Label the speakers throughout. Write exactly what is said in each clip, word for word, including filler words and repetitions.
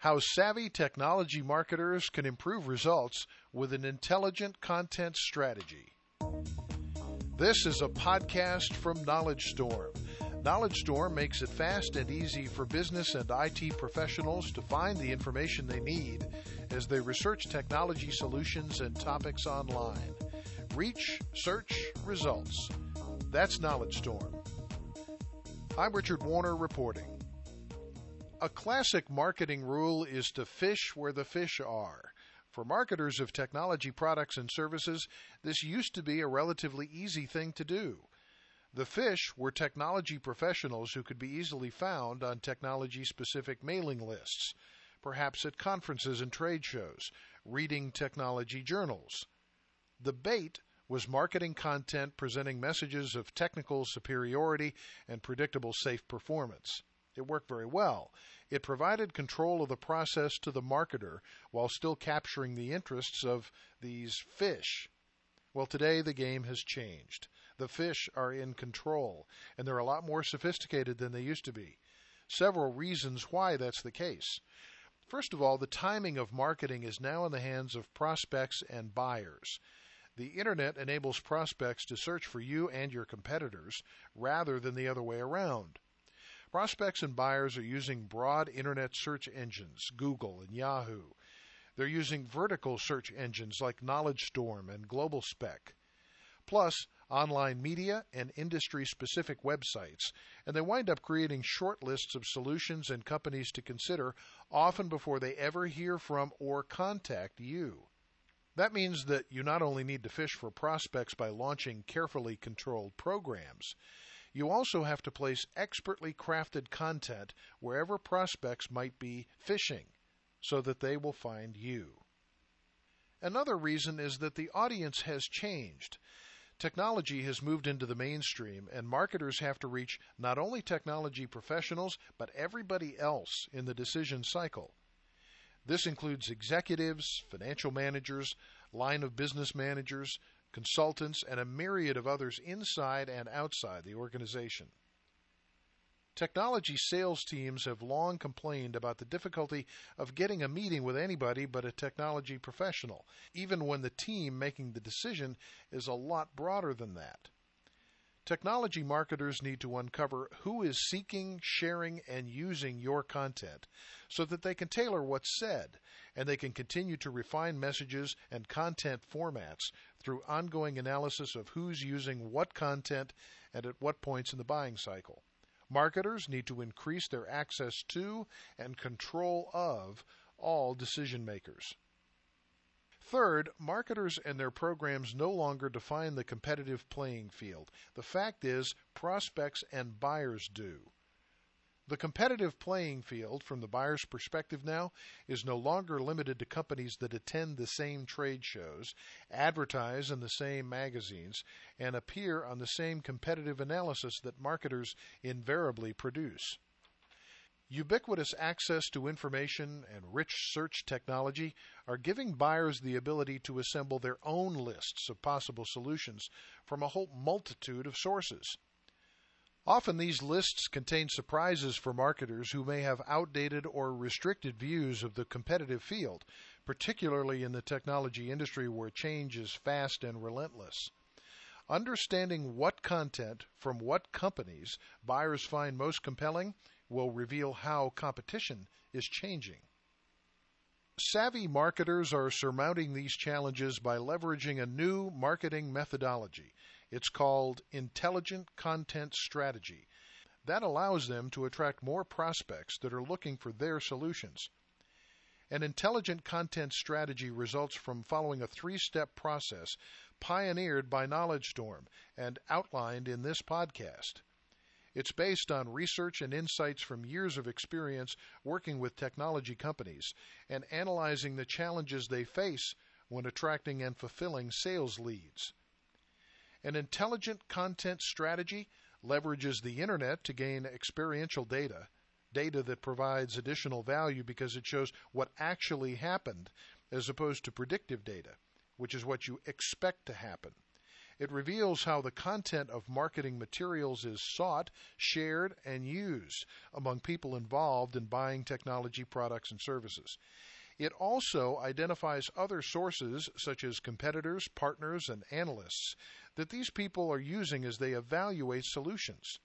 Speaker 1: How savvy technology marketers can improve results with an intelligent content strategy. This is a podcast from Knowledge Storm. Knowledge Storm makes it fast and easy for business and I T professionals to find the information they need as they research technology solutions and topics online. Reach, search, results. That's Knowledge Storm. I'm Richard Warner reporting. A classic marketing rule is to fish where the fish are. For marketers of technology products and services, this used to be a relatively easy thing to do. The fish were technology professionals who could be easily found on technology-specific mailing lists, perhaps at conferences and trade shows, reading technology journals. The bait was marketing content presenting messages of technical superiority and predictable safe performance. It worked very well. It provided control of the process to the marketer while still capturing the interests of these fish. Well, today the game has changed. The fish are in control, and they're a lot more sophisticated than they used to be. Several reasons why that's the case. First of all, the timing of marketing is now in the hands of prospects and buyers. The Internet enables prospects to search for you and your competitors rather than the other way around. Prospects and buyers are using broad Internet search engines, Google and Yahoo. They're using vertical search engines like Knowledge Storm and GlobalSpec, plus online media and industry-specific websites, and they wind up creating short lists of solutions and companies to consider, often before they ever hear from or contact you. That means that you not only need to fish for prospects by launching carefully controlled programs, you also have to place expertly crafted content wherever prospects might be fishing, so that they will find you. Another reason is that the audience has changed. Technology has moved into the mainstream, and marketers have to reach not only technology professionals, but everybody else in the decision cycle. This includes executives, financial managers, line of business managers, consultants, and a myriad of others inside and outside the organization. Technology sales teams have long complained about the difficulty of getting a meeting with anybody but a technology professional, even when the team making the decision is a lot broader than that. Technology marketers need to uncover who is seeking, sharing, and using your content so that they can tailor what's said, and they can continue to refine messages and content formats through ongoing analysis of who's using what content and at what points in the buying cycle. Marketers need to increase their access to and control of all decision makers. Third, marketers and their programs no longer define the competitive playing field. The fact is, prospects and buyers do. The competitive playing field, from the buyer's perspective now, is no longer limited to companies that attend the same trade shows, advertise in the same magazines, and appear on the same competitive analysis that marketers invariably produce. Ubiquitous access to information and rich search technology are giving buyers the ability to assemble their own lists of possible solutions from a whole multitude of sources. Often these lists contain surprises for marketers who may have outdated or restricted views of the competitive field, particularly in the technology industry where change is fast and relentless. Understanding what content from what companies buyers find most compelling will reveal how competition is changing. Savvy marketers are surmounting these challenges by leveraging a new marketing methodology. It's called Intelligent Content Strategy. That allows them to attract more prospects that are looking for their solutions. An intelligent content strategy results from following a three-step process pioneered by Knowledge Storm and outlined in this podcast. It's based on research and insights from years of experience working with technology companies and analyzing the challenges they face when attracting and fulfilling sales leads. An intelligent content strategy leverages the Internet to gain experiential data, data that provides additional value because it shows what actually happened as opposed to predictive data, which is what you expect to happen. It reveals how the content of marketing materials is sought, shared, and used among people involved in buying technology products and services. It also identifies other sources, such as competitors, partners, and analysts, that these people are using as they evaluate solutions.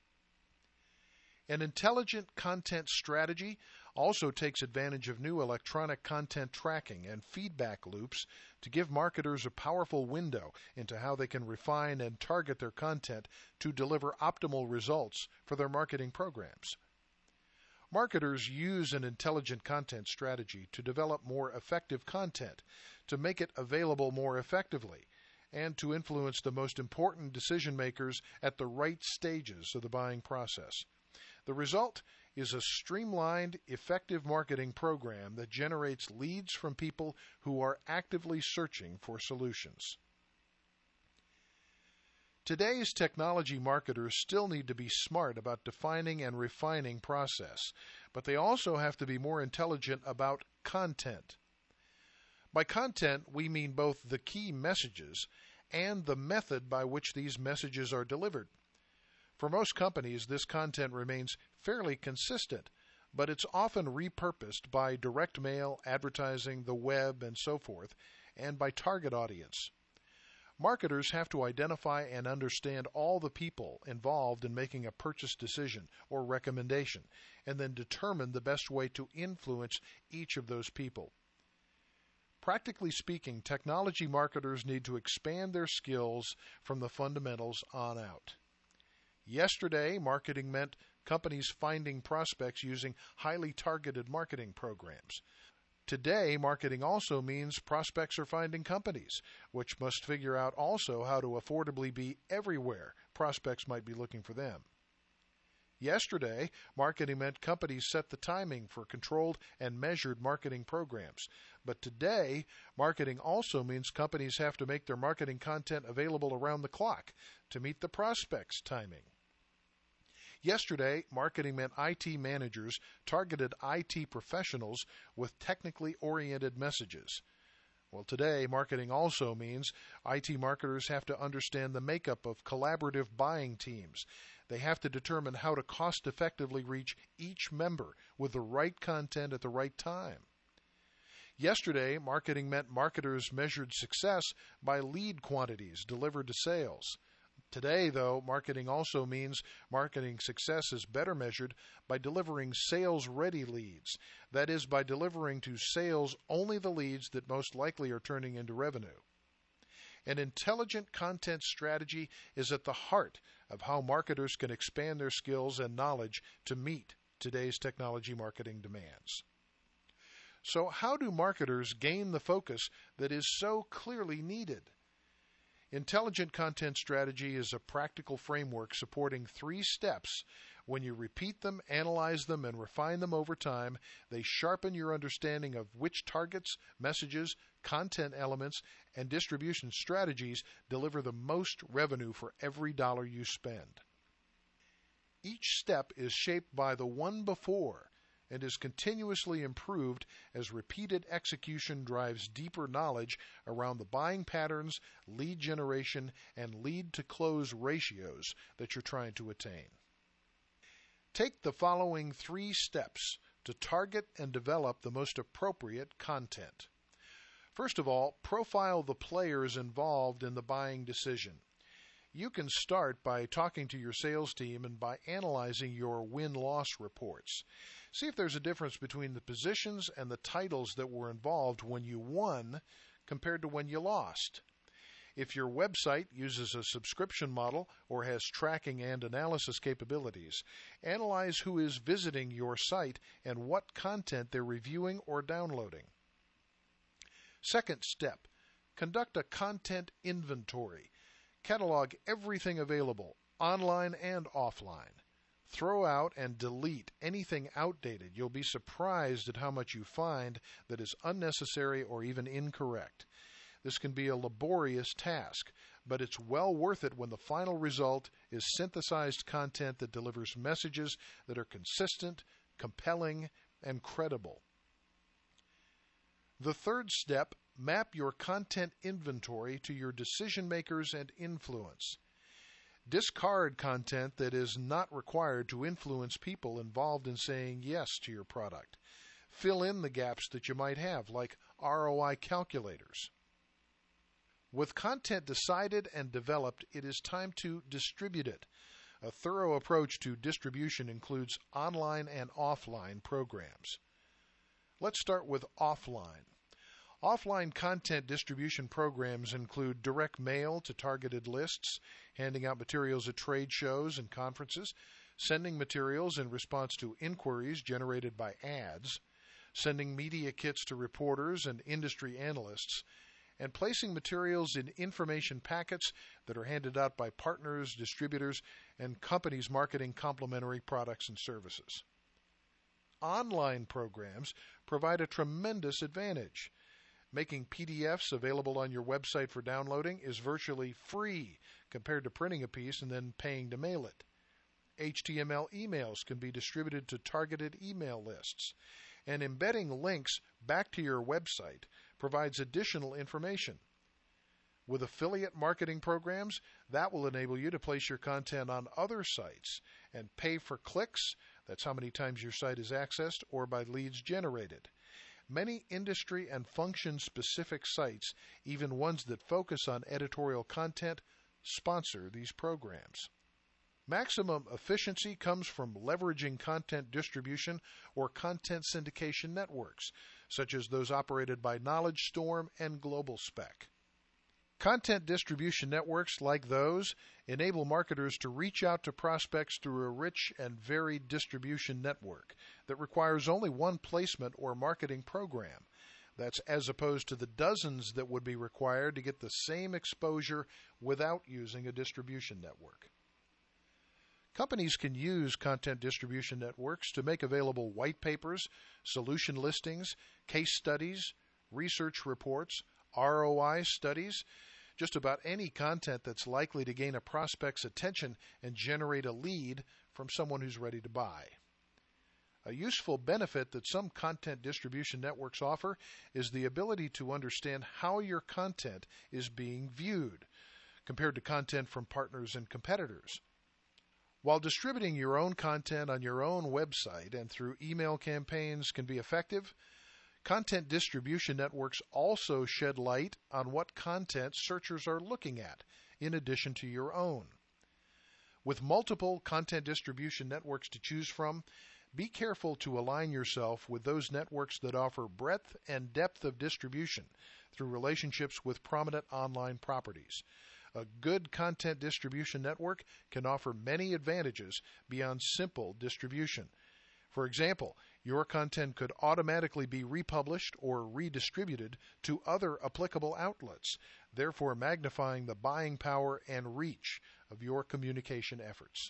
Speaker 1: An intelligent content strategy also takes advantage of new electronic content tracking and feedback loops to give marketers a powerful window into how they can refine and target their content to deliver optimal results for their marketing programs. Marketers use an intelligent content strategy to develop more effective content, to make it available more effectively, and to influence the most important decision makers at the right stages of the buying process. The result is a streamlined, effective marketing program that generates leads from people who are actively searching for solutions. Today's technology marketers still need to be smart about defining and refining process, but they also have to be more intelligent about content. By content, we mean both the key messages and the method by which these messages are delivered. For most companies, this content remains fairly consistent, but it's often repurposed by direct mail, advertising, the web, and so forth, and by target audience. Marketers have to identify and understand all the people involved in making a purchase decision or recommendation, and then determine the best way to influence each of those people. Practically speaking, technology marketers need to expand their skills from the fundamentals on out. Yesterday, marketing meant companies finding prospects using highly targeted marketing programs. Today, marketing also means prospects are finding companies, which must figure out also how to affordably be everywhere prospects might be looking for them. Yesterday, marketing meant companies set the timing for controlled and measured marketing programs. But today, marketing also means companies have to make their marketing content available around the clock to meet the prospects' timing. Yesterday, marketing meant I T managers targeted I T professionals with technically oriented messages. Well, today, marketing also means I T marketers have to understand the makeup of collaborative buying teams. They have to determine how to cost-effectively reach each member with the right content at the right time. Yesterday, marketing meant marketers measured success by lead quantities delivered to sales. Today, though, marketing also means marketing success is better measured by delivering sales-ready leads. That is, by delivering to sales only the leads that most likely are turning into revenue. An intelligent content strategy is at the heart of how marketers can expand their skills and knowledge to meet today's technology marketing demands. So, how do marketers gain the focus that is so clearly needed? Intelligent content strategy is a practical framework supporting three steps. When you repeat them, analyze them, and refine them over time, they sharpen your understanding of which targets, messages, content elements, and distribution strategies deliver the most revenue for every dollar you spend. Each step is shaped by the one before and is continuously improved as repeated execution drives deeper knowledge around the buying patterns, lead generation, and lead-to-close ratios that you're trying to attain. Take the following three steps to target and develop the most appropriate content. First of all, profile the players involved in the buying decision. You can start by talking to your sales team and by analyzing your win-loss reports. See if there's a difference between the positions and the titles that were involved when you won compared to when you lost. If your website uses a subscription model or has tracking and analysis capabilities, analyze who is visiting your site and what content they're reviewing or downloading. Second step, conduct a content inventory. Catalog everything available, online and offline. Throw out and delete anything outdated. You'll be surprised at how much you find that is unnecessary or even incorrect. This can be a laborious task, but it's well worth it when the final result is synthesized content that delivers messages that are consistent, compelling, and credible. The third step, Map your content inventory to your decision makers and influence. Discard content that is not required to influence people involved in saying yes to your product. Fill in the gaps that you might have, like R O I calculators. With content decided and developed, it is time to distribute it. A thorough approach to distribution includes online and offline programs. Let's start with offline. Offline content distribution programs include direct mail to targeted lists, handing out materials at trade shows and conferences, sending materials in response to inquiries generated by ads, sending media kits to reporters and industry analysts, and placing materials in information packets that are handed out by partners, distributors, and companies marketing complementary products and services. Online programs provide a tremendous advantage. Making P D Fs available on your website for downloading is virtually free compared to printing a piece and then paying to mail it. H T M L emails can be distributed to targeted email lists, and embedding links back to your website provides additional information. With affiliate marketing programs, that will enable you to place your content on other sites and pay for clicks, that's how many times your site is accessed, or by leads generated. Many industry and function-specific sites, even ones that focus on editorial content, sponsor these programs. Maximum efficiency comes from leveraging content distribution or content syndication networks, such as those operated by KnowledgeStorm and GlobalSpec. Content distribution networks like those enable marketers to reach out to prospects through a rich and varied distribution network that requires only one placement or marketing program. That's as opposed to the dozens that would be required to get the same exposure without using a distribution network. Companies can use content distribution networks to make available white papers, solution listings, case studies, research reports, R O I studies, just about any content that's likely to gain a prospect's attention and generate a lead from someone who's ready to buy. A useful benefit that some content distribution networks offer is the ability to understand how your content is being viewed, compared to content from partners and competitors. While distributing your own content on your own website and through email campaigns can be effective, content distribution networks also shed light on what content searchers are looking at, in addition to your own. With multiple content distribution networks to choose from, be careful to align yourself with those networks that offer breadth and depth of distribution through relationships with prominent online properties. A good content distribution network can offer many advantages beyond simple distribution. For example, your content could automatically be republished or redistributed to other applicable outlets, therefore magnifying the buying power and reach of your communication efforts.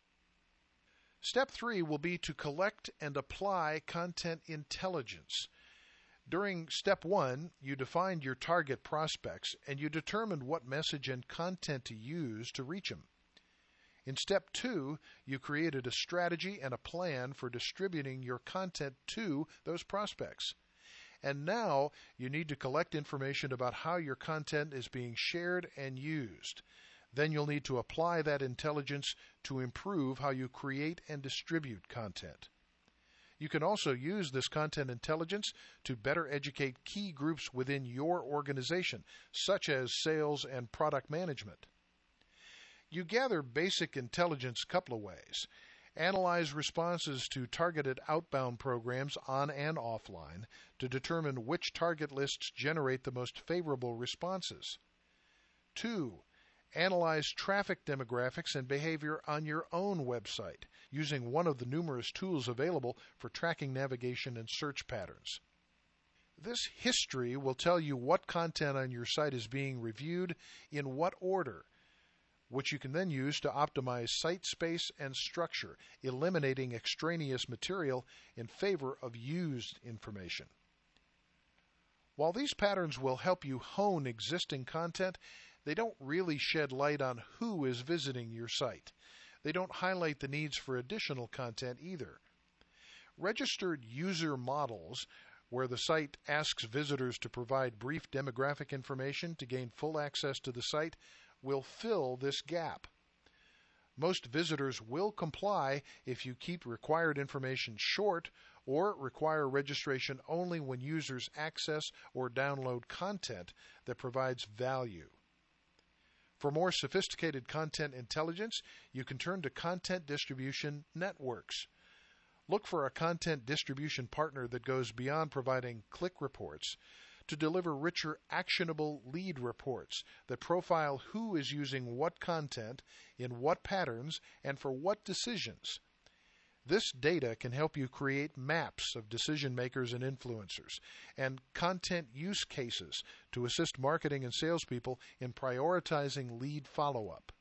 Speaker 1: Step three will be to collect and apply content intelligence. During step one, you defined your target prospects and you determined what message and content to use to reach them. In step two, you created a strategy and a plan for distributing your content to those prospects. And now you need to collect information about how your content is being shared and used. Then you'll need to apply that intelligence to improve how you create and distribute content. You can also use this content intelligence to better educate key groups within your organization, such as sales and product management. You gather basic intelligence a couple of ways. Analyze responses to targeted outbound programs on and offline to determine which target lists generate the most favorable responses. Two, analyze traffic demographics and behavior on your own website using one of the numerous tools available for tracking navigation and search patterns. This history will tell you what content on your site is being reviewed in what order, which you can then use to optimize site space and structure, eliminating extraneous material in favor of used information. While these patterns will help you hone existing content, they don't really shed light on who is visiting your site. They don't highlight the needs for additional content either. Registered user models where the site asks visitors to provide brief demographic information to gain full access to the site, will fill this gap. Most visitors will comply if you keep required information short or require registration only when users access or download content that provides value. For more sophisticated content intelligence, you can turn to content distribution networks. Look for a content distribution partner that goes beyond providing click reports to deliver richer, actionable lead reports that profile who is using what content, in what patterns, and for what decisions. This data can help you create maps of decision makers and influencers and content use cases to assist marketing and salespeople in prioritizing lead follow-up.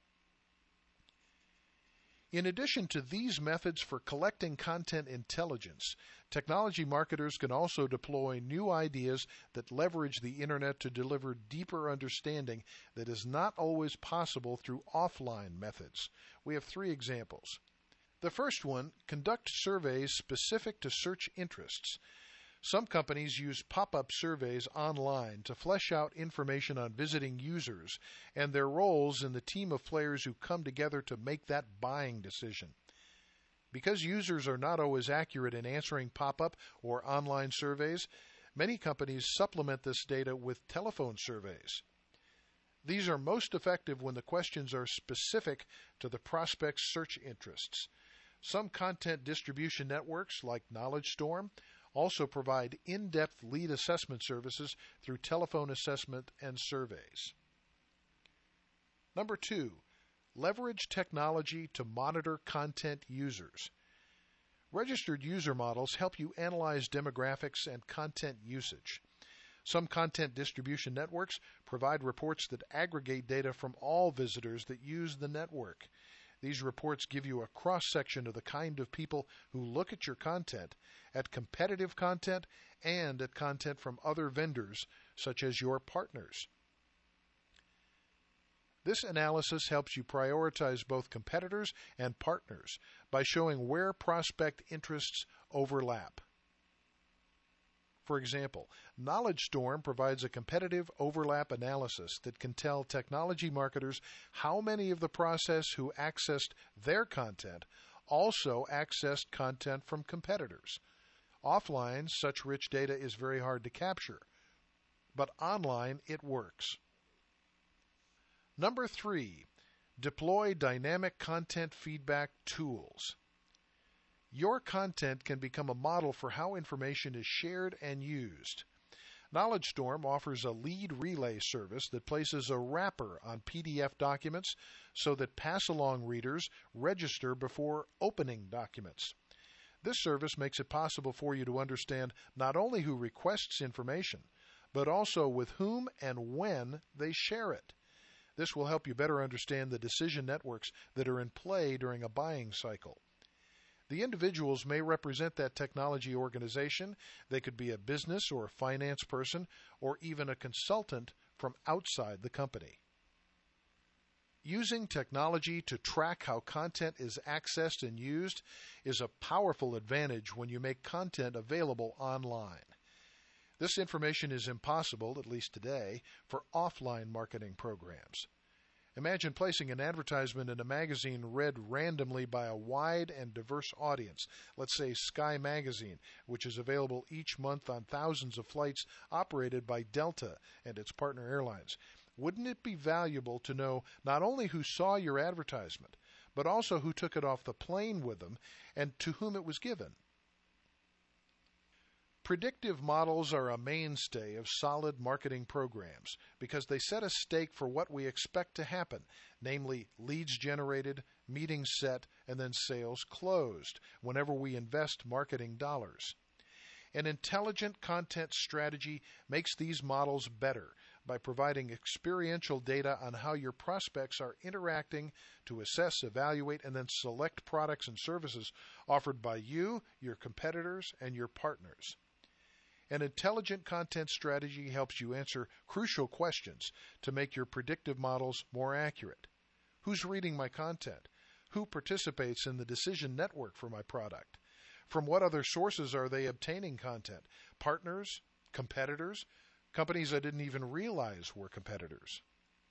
Speaker 1: In addition to these methods for collecting content intelligence, technology marketers can also deploy new ideas that leverage the Internet to deliver deeper understanding that is not always possible through offline methods. We have three examples. The first one, conduct surveys specific to search interests. Some companies use pop-up surveys online to flesh out information on visiting users and their roles in the team of players who come together to make that buying decision. Because users are not always accurate in answering pop-up or online surveys, many companies supplement this data with telephone surveys. These are most effective when the questions are specific to the prospect's search interests. Some content distribution networks, like KnowledgeStorm, also provide in-depth lead assessment services through telephone assessment and surveys. Number two, leverage technology to monitor content users. Registered user models help you analyze demographics and content usage. Some content distribution networks provide reports that aggregate data from all visitors that use the network. These reports give you a cross-section of the kind of people who look at your content, at competitive content, and at content from other vendors, such as your partners. This analysis helps you prioritize both competitors and partners by showing where prospect interests overlap. For example, KnowledgeStorm provides a competitive overlap analysis that can tell technology marketers how many of the process who accessed their content also accessed content from competitors. Offline, such rich data is very hard to capture, but online it works. Number three, deploy dynamic content feedback tools. Your content can become a model for how information is shared and used. KnowledgeStorm offers a lead relay service that places a wrapper on P D F documents so that pass-along readers register before opening documents. This service makes it possible for you to understand not only who requests information, but also with whom and when they share it. This will help you better understand the decision networks that are in play during a buying cycle. The individuals may represent that technology organization. They could be a business or a finance person or even a consultant from outside the company. Using technology to track how content is accessed and used is a powerful advantage when you make content available online. This information is impossible, at least today, for offline marketing programs. Imagine placing an advertisement in a magazine read randomly by a wide and diverse audience, let's say Sky Magazine, which is available each month on thousands of flights operated by Delta and its partner airlines. Wouldn't it be valuable to know not only who saw your advertisement, but also who took it off the plane with them and to whom it was given? Predictive models are a mainstay of solid marketing programs because they set a stake for what we expect to happen, namely leads generated, meetings set, and then sales closed whenever we invest marketing dollars. An intelligent content strategy makes these models better by providing experiential data on how your prospects are interacting to assess, evaluate, and then select products and services offered by you, your competitors, and your partners. An intelligent content strategy helps you answer crucial questions to make your predictive models more accurate. Who's reading my content? Who participates in the decision network for my product? From what other sources are they obtaining content? Partners? Competitors? Companies I didn't even realize were competitors.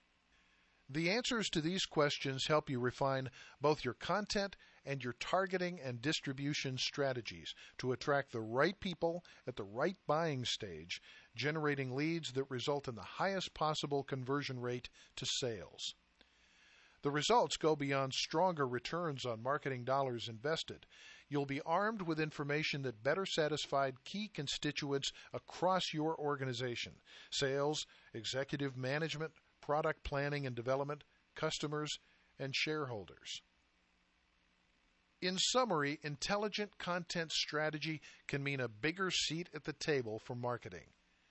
Speaker 1: The answers to these questions help you refine both your content and your targeting and distribution strategies to attract the right people at the right buying stage, generating leads that result in the highest possible conversion rate to sales. The results go beyond stronger returns on marketing dollars invested. You'll be armed with information that better satisfied key constituents across your organization: sales, executive management, product planning and development, customers, and shareholders. In summary, intelligent content strategy can mean a bigger seat at the table for marketing.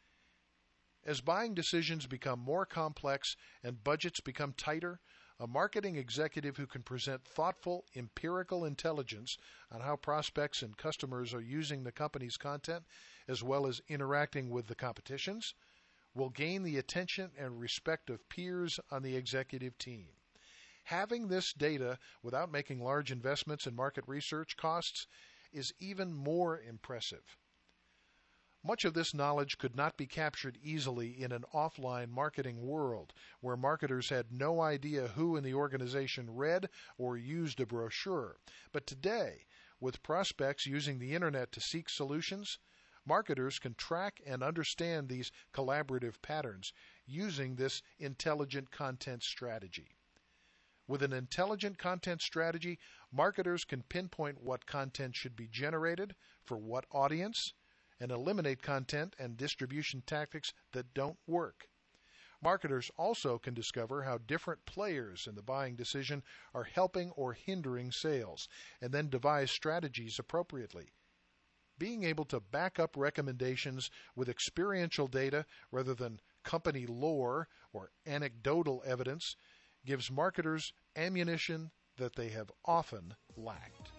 Speaker 1: As buying decisions become more complex and budgets become tighter, a marketing executive who can present thoughtful, empirical intelligence on how prospects and customers are using the company's content, as well as interacting with the competitions, will gain the attention and respect of peers on the executive team. Having this data without making large investments in market research costs is even more impressive. Much of this knowledge could not be captured easily in an offline marketing world where marketers had no idea who in the organization read or used a brochure. But today, with prospects using the internet to seek solutions, marketers can track and understand these collaborative patterns using this intelligent content strategy. With an intelligent content strategy, marketers can pinpoint what content should be generated for what audience and eliminate content and distribution tactics that don't work. Marketers also can discover how different players in the buying decision are helping or hindering sales, and then devise strategies appropriately. Being able to back up recommendations with experiential data rather than company lore or anecdotal evidence gives marketers ammunition that they have often lacked.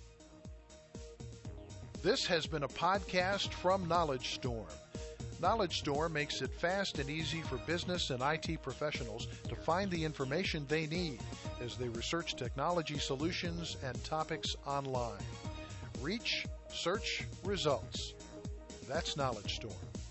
Speaker 1: This has been a podcast from Knowledge Storm. Knowledge Storm makes it fast and easy for business and I T professionals to find the information they need as they research technology solutions and topics online. Reach, search, results. That's Knowledge Storm.